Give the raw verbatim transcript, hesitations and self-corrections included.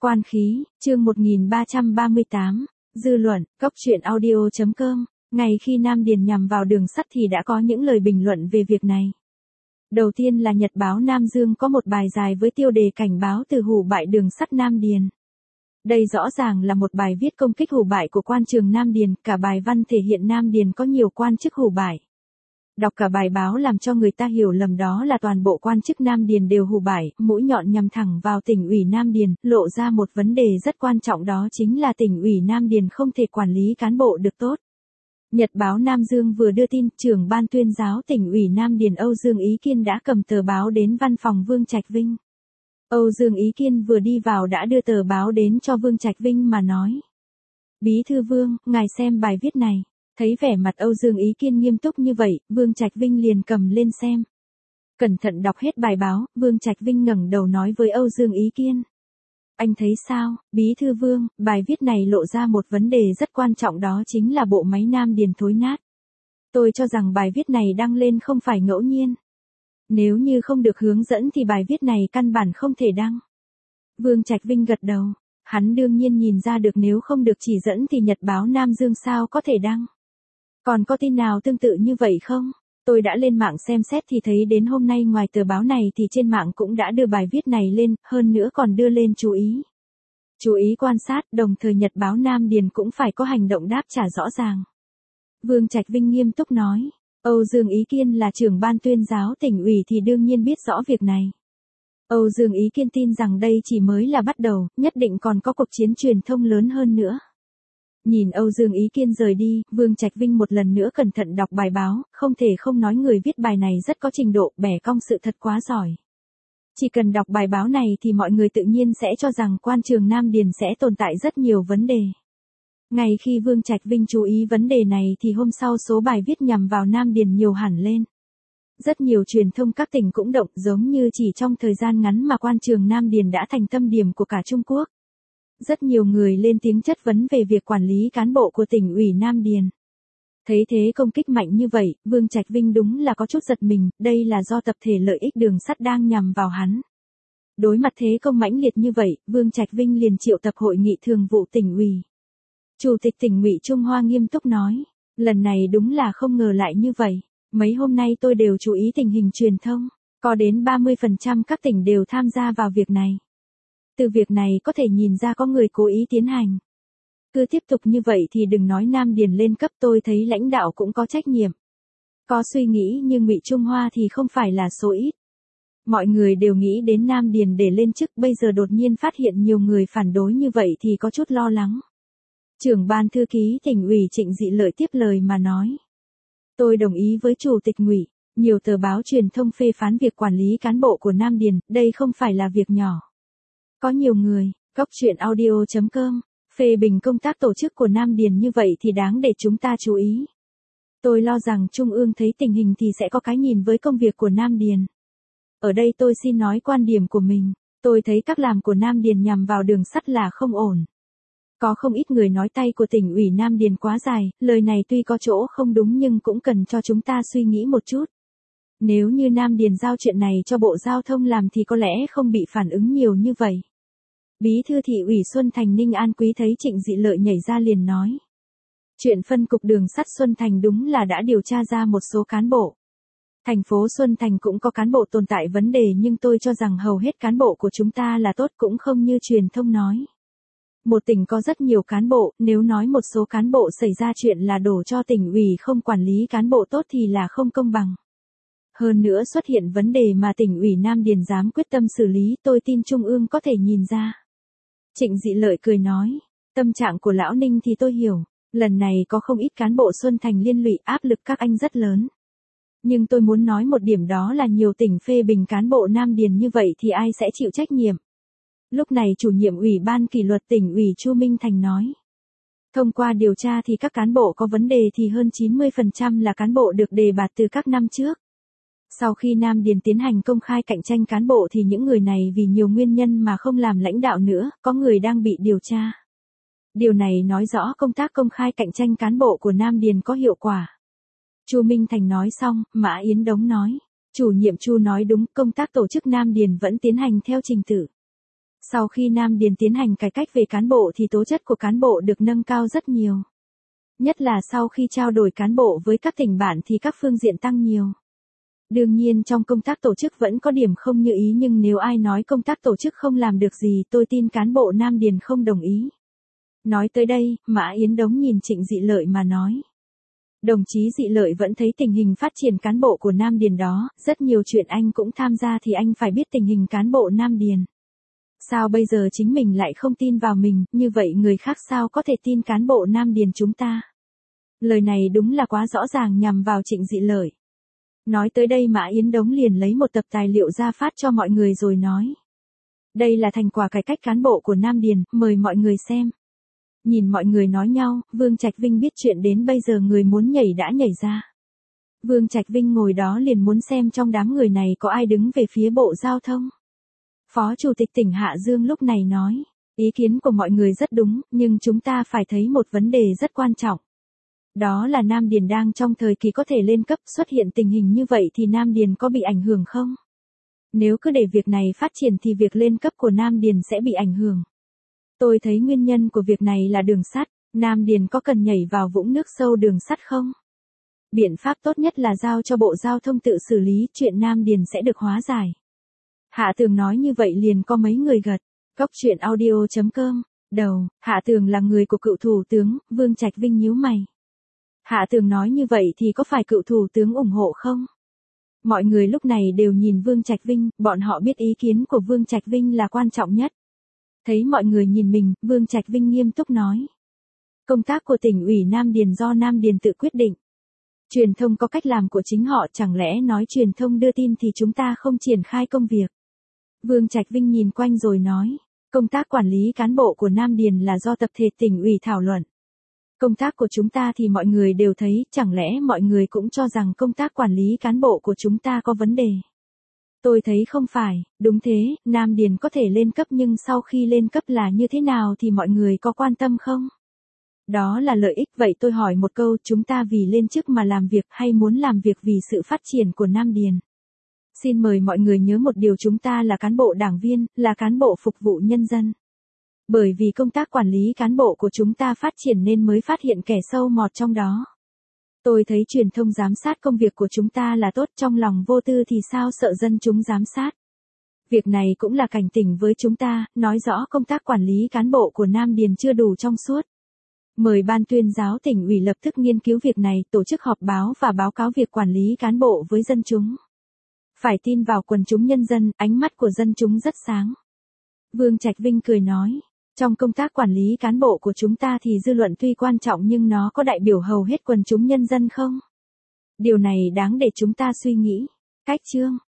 Quan khí, chương một nghìn ba trăm ba mươi tám, dư luận, cốc truyện audio chấm com, ngày khi Nam Điền nhằm vào đường sắt thì đã có những lời bình luận về việc này. Đầu tiên là Nhật báo Nam Dương có một bài dài với tiêu đề cảnh báo từ hủ bại đường sắt Nam Điền. Đây rõ ràng là một bài viết công kích hủ bại của quan trường Nam Điền, cả bài văn thể hiện Nam Điền có nhiều quan chức hủ bại. Đọc cả bài báo làm cho người ta hiểu lầm đó là toàn bộ quan chức Nam Điền đều hủ bại, mũi nhọn nhằm thẳng vào tỉnh ủy Nam Điền, lộ ra một vấn đề rất quan trọng, đó chính là tỉnh ủy Nam Điền không thể quản lý cán bộ được tốt. Nhật báo Nam Dương vừa đưa tin, trưởng ban tuyên giáo tỉnh ủy Nam Điền Âu Dương Ý Kiên đã cầm tờ báo đến văn phòng Vương Trạch Vinh. Âu Dương Ý Kiên vừa đi vào đã đưa tờ báo đến cho Vương Trạch Vinh mà nói: "Bí thư Vương, ngài xem bài viết này." Thấy vẻ mặt Âu Dương Ý Kiên nghiêm túc như vậy, Vương Trạch Vinh liền cầm lên xem. Cẩn thận đọc hết bài báo, Vương Trạch Vinh ngẩng đầu nói với Âu Dương Ý Kiên: "Anh thấy sao, Bí thư Vương, bài viết này lộ ra một vấn đề rất quan trọng, đó chính là bộ máy Nam Điền thối nát. Tôi cho rằng bài viết này đăng lên không phải ngẫu nhiên. Nếu như không được hướng dẫn thì bài viết này căn bản không thể đăng." Vương Trạch Vinh gật đầu. Hắn đương nhiên nhìn ra được nếu không được chỉ dẫn thì Nhật báo Nam Dương sao có thể đăng. Còn có tin nào tương tự như vậy không? Tôi đã lên mạng xem xét thì thấy đến hôm nay ngoài tờ báo này thì trên mạng cũng đã đưa bài viết này lên, hơn nữa còn đưa lên chú ý. Chú ý quan sát, đồng thời Nhật báo Nam Điền cũng phải có hành động đáp trả rõ ràng. Vương Trạch Vinh nghiêm túc nói. Âu Dương Ý Kiên là trưởng ban tuyên giáo tỉnh ủy thì đương nhiên biết rõ việc này. Âu Dương Ý Kiên tin rằng đây chỉ mới là bắt đầu, nhất định còn có cuộc chiến truyền thông lớn hơn nữa. Nhìn Âu Dương Ý Kiên rời đi, Vương Trạch Vinh một lần nữa cẩn thận đọc bài báo, không thể không nói người viết bài này rất có trình độ, bẻ cong sự thật quá giỏi. Chỉ cần đọc bài báo này thì mọi người tự nhiên sẽ cho rằng quan trường Nam Điền sẽ tồn tại rất nhiều vấn đề. Ngay khi Vương Trạch Vinh chú ý vấn đề này thì hôm sau số bài viết nhằm vào Nam Điền nhiều hẳn lên. Rất nhiều truyền thông các tỉnh cũng động, giống như chỉ trong thời gian ngắn mà quan trường Nam Điền đã thành tâm điểm của cả Trung Quốc. Rất nhiều người lên tiếng chất vấn về việc quản lý cán bộ của tỉnh ủy Nam Điền. Thấy thế công kích mạnh như vậy, Vương Trạch Vinh đúng là có chút giật mình, đây là do tập thể lợi ích đường sắt đang nhằm vào hắn. Đối mặt thế công mãnh liệt như vậy, Vương Trạch Vinh liền triệu tập hội nghị thường vụ tỉnh ủy. Chủ tịch tỉnh ủy Trung Hoa nghiêm túc nói, lần này đúng là không ngờ lại như vậy. Mấy hôm nay tôi đều chú ý tình hình truyền thông, có đến ba mươi phần trăm các tỉnh đều tham gia vào việc này. Từ việc này có thể nhìn ra có người cố ý tiến hành. Cứ tiếp tục như vậy thì đừng nói Nam Điền lên cấp, tôi thấy lãnh đạo cũng có trách nhiệm. Có suy nghĩ như Ngụy Trung Hoa thì không phải là số ít. Mọi người đều nghĩ đến Nam Điền để lên chức, bây giờ đột nhiên phát hiện nhiều người phản đối như vậy thì có chút lo lắng. Trưởng ban thư ký tỉnh ủy Trịnh Dị Lợi tiếp lời mà nói. Tôi đồng ý với chủ tịch ủy, nhiều tờ báo truyền thông phê phán việc quản lý cán bộ của Nam Điền, đây không phải là việc nhỏ. Có nhiều người, cốc truyện audio chấm com, phê bình công tác tổ chức của Nam Điền như vậy thì đáng để chúng ta chú ý. Tôi lo rằng Trung ương thấy tình hình thì sẽ có cái nhìn với công việc của Nam Điền. Ở đây tôi xin nói quan điểm của mình, tôi thấy các làm của Nam Điền nhằm vào đường sắt là không ổn. Có không ít người nói tay của tỉnh ủy Nam Điền quá dài, lời này tuy có chỗ không đúng nhưng cũng cần cho chúng ta suy nghĩ một chút. Nếu như Nam Điền giao chuyện này cho Bộ Giao thông làm thì có lẽ không bị phản ứng nhiều như vậy. Bí thư thị ủy Xuân Thành Ninh An Quý thấy Trịnh Dị Lợi nhảy ra liền nói. Chuyện phân cục đường sắt Xuân Thành đúng là đã điều tra ra một số cán bộ. Thành phố Xuân Thành cũng có cán bộ tồn tại vấn đề nhưng tôi cho rằng hầu hết cán bộ của chúng ta là tốt, cũng không như truyền thông nói. Một tỉnh có rất nhiều cán bộ, nếu nói một số cán bộ xảy ra chuyện là đổ cho tỉnh ủy không quản lý cán bộ tốt thì là không công bằng. Hơn nữa xuất hiện vấn đề mà tỉnh ủy Nam Điền dám quyết tâm xử lý, tôi tin Trung ương có thể nhìn ra. Trịnh Dị Lợi cười nói, tâm trạng của lão Ninh thì tôi hiểu, lần này có không ít cán bộ Xuân Thành liên lụy, áp lực các anh rất lớn. Nhưng tôi muốn nói một điểm, đó là nhiều tỉnh phê bình cán bộ Nam Điền như vậy thì ai sẽ chịu trách nhiệm. Lúc này chủ nhiệm ủy ban kỷ luật tỉnh ủy Chu Minh Thành nói. Thông qua điều tra thì các cán bộ có vấn đề thì hơn chín mươi phần trăm là cán bộ được đề bạt từ các năm trước. Sau khi Nam Điền tiến hành công khai cạnh tranh cán bộ thì những người này vì nhiều nguyên nhân mà không làm lãnh đạo nữa, có người đang bị điều tra. Điều này nói rõ công tác công khai cạnh tranh cán bộ của Nam Điền có hiệu quả. Chu Minh Thành nói xong, Mã Yến Đống nói. Chủ nhiệm Chu nói đúng, công tác tổ chức Nam Điền vẫn tiến hành theo trình tự. Sau khi Nam Điền tiến hành cải cách về cán bộ thì tố chất của cán bộ được nâng cao rất nhiều. Nhất là sau khi trao đổi cán bộ với các tỉnh bản thì các phương diện tăng nhiều. Đương nhiên trong công tác tổ chức vẫn có điểm không như ý, nhưng nếu ai nói công tác tổ chức không làm được gì, tôi tin cán bộ Nam Điền không đồng ý. Nói tới đây, Mã Yến Đống nhìn Trịnh Dị Lợi mà nói. Đồng chí Dị Lợi vẫn thấy tình hình phát triển cán bộ của Nam Điền đó, rất nhiều chuyện anh cũng tham gia thì anh phải biết tình hình cán bộ Nam Điền. Sao bây giờ chính mình lại không tin vào mình, như vậy người khác sao có thể tin cán bộ Nam Điền chúng ta? Lời này đúng là quá rõ ràng nhằm vào Trịnh Dị Lợi. Nói tới đây Mã Yến Đống liền lấy một tập tài liệu ra phát cho mọi người rồi nói. Đây là thành quả cải cách cán bộ của Nam Điền, mời mọi người xem. Nhìn mọi người nói nhau, Vương Trạch Vinh biết chuyện đến bây giờ người muốn nhảy đã nhảy ra. Vương Trạch Vinh ngồi đó liền muốn xem trong đám người này có ai đứng về phía Bộ Giao thông. Phó Chủ tịch tỉnh Hạ Dương lúc này nói, ý kiến của mọi người rất đúng, nhưng chúng ta phải thấy một vấn đề rất quan trọng. Đó là Nam Điền đang trong thời kỳ có thể lên cấp, xuất hiện tình hình như vậy thì Nam Điền có bị ảnh hưởng không? Nếu cứ để việc này phát triển thì việc lên cấp của Nam Điền sẽ bị ảnh hưởng. Tôi thấy nguyên nhân của việc này là đường sắt, Nam Điền có cần nhảy vào vũng nước sâu đường sắt không? Biện pháp tốt nhất là giao cho Bộ Giao thông tự xử lý, chuyện Nam Điền sẽ được hóa giải. Hạ Tường nói như vậy liền có mấy người gật. Cốc truyện audio chấm com. Đầu, Hạ Tường là người của cựu thủ tướng, Vương Trạch Vinh nhíu mày. Hạ Tường nói như vậy thì có phải cựu thủ tướng ủng hộ không? Mọi người lúc này đều nhìn Vương Trạch Vinh, bọn họ biết ý kiến của Vương Trạch Vinh là quan trọng nhất. Thấy mọi người nhìn mình, Vương Trạch Vinh nghiêm túc nói. Công tác của tỉnh ủy Nam Điền do Nam Điền tự quyết định. Truyền thông có cách làm của chính họ, chẳng lẽ nói truyền thông đưa tin thì chúng ta không triển khai công việc. Vương Trạch Vinh nhìn quanh rồi nói, công tác quản lý cán bộ của Nam Điền là do tập thể tỉnh ủy thảo luận. Công tác của chúng ta thì mọi người đều thấy, chẳng lẽ mọi người cũng cho rằng công tác quản lý cán bộ của chúng ta có vấn đề. Tôi thấy không phải, đúng thế, Nam Điền có thể lên cấp nhưng sau khi lên cấp là như thế nào thì mọi người có quan tâm không? Đó là lợi ích, vậy tôi hỏi một câu, chúng ta vì lên chức mà làm việc hay muốn làm việc vì sự phát triển của Nam Điền? Xin mời mọi người nhớ một điều, chúng ta là cán bộ đảng viên, là cán bộ phục vụ nhân dân. Bởi vì công tác quản lý cán bộ của chúng ta phát triển nên mới phát hiện kẻ sâu mọt trong đó. Tôi thấy truyền thông giám sát công việc của chúng ta là tốt, trong lòng vô tư thì sao sợ dân chúng giám sát. Việc này cũng là cảnh tỉnh với chúng ta, nói rõ công tác quản lý cán bộ của Nam Điền chưa đủ trong suốt. Mời Ban Tuyên giáo tỉnh ủy lập tức nghiên cứu việc này, tổ chức họp báo và báo cáo việc quản lý cán bộ với dân chúng. Phải tin vào quần chúng nhân dân, ánh mắt của dân chúng rất sáng. Vương Trạch Vinh cười nói, trong công tác quản lý cán bộ của chúng ta thì dư luận tuy quan trọng nhưng nó có đại biểu hầu hết quần chúng nhân dân không? Điều này đáng để chúng ta suy nghĩ. Cách chương